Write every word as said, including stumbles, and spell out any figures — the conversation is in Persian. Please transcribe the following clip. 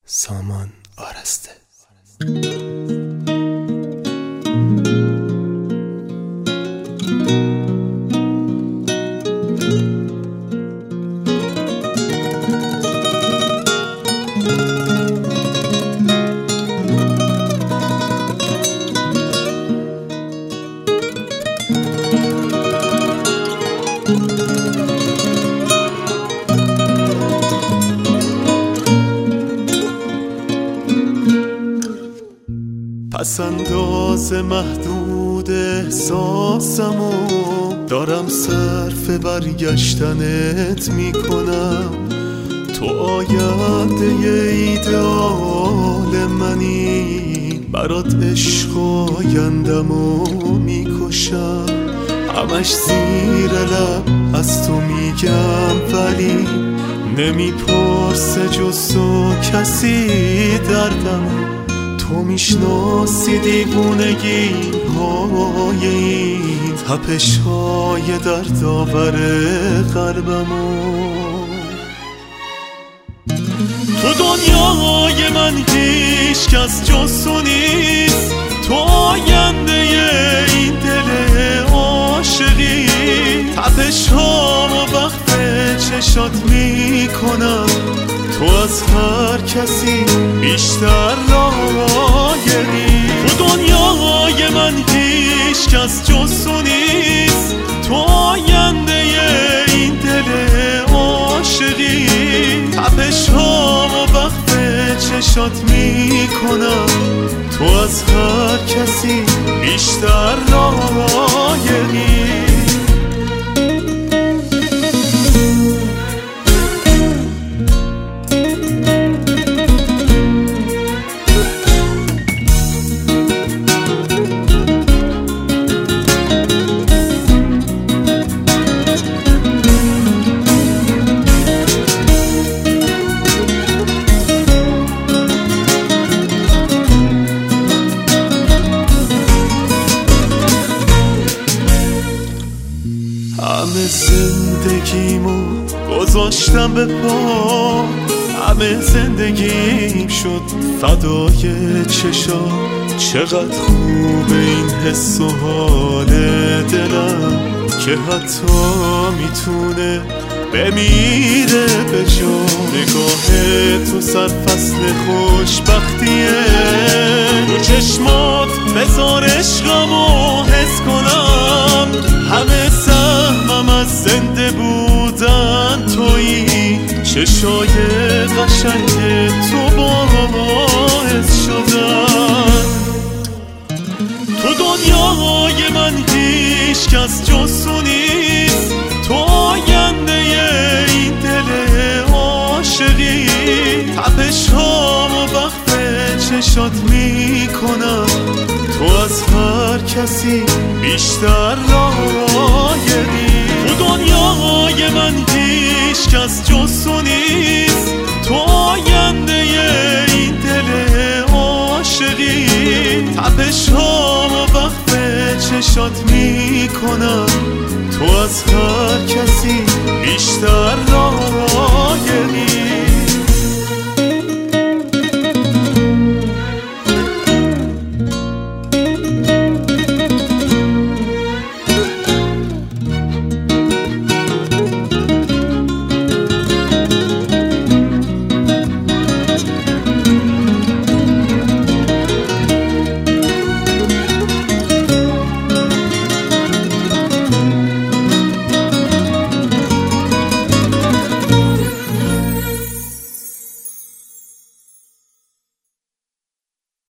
سامان آرسته. پس انداز محدود احساسمو دارم صرف برگشتنت میکنم. تو آینده ایدئال منی، برات عشق آیندمو میکشم. همش زیر لب از تو میگم ولی نمیپرسه جز تو کسی دردمو. تو میشناسی دیوونگی های این تپش های دردآور قلبمو. تو دنیای من هیچ کس جز تو نیست. تو آینده این دل عاشقی. تپش هامو وقت چشات میکنم. تو از هر کسی بیشتر لایقی. تو دنیای من هیچ کس جز تو نیست. تو آینده این دل عاشقی. تپش هامو وقت چشات میکنم. تو از هر کسی بیشتر لایقی. همه زندگیمو گذاشتم به پا. همه زندگیم شد فدای چشا. چقدر خوبه این حس و حال دلم که حتی میتونه بمیره به جا. نگاه تو سرفصل خوشبختیه. رو چشمات بذار عشقمو حس کنم. همه سهمم از زنده بودن تویی. چشای قشنگ تو باعث شدن. تو دنیای من هیچ کس جز تو نیست. تو آینده این دل عاشقی. تپش هامو وقت چشات میکنم. تو از هر کسی بیشتر لایقی. تو دنیای من هیچ کس جز تو نیست. تو آینده این دل عاشقی. تپش هامو وقت چشات میکنم. تو از هر کسی بیشتر لایقی.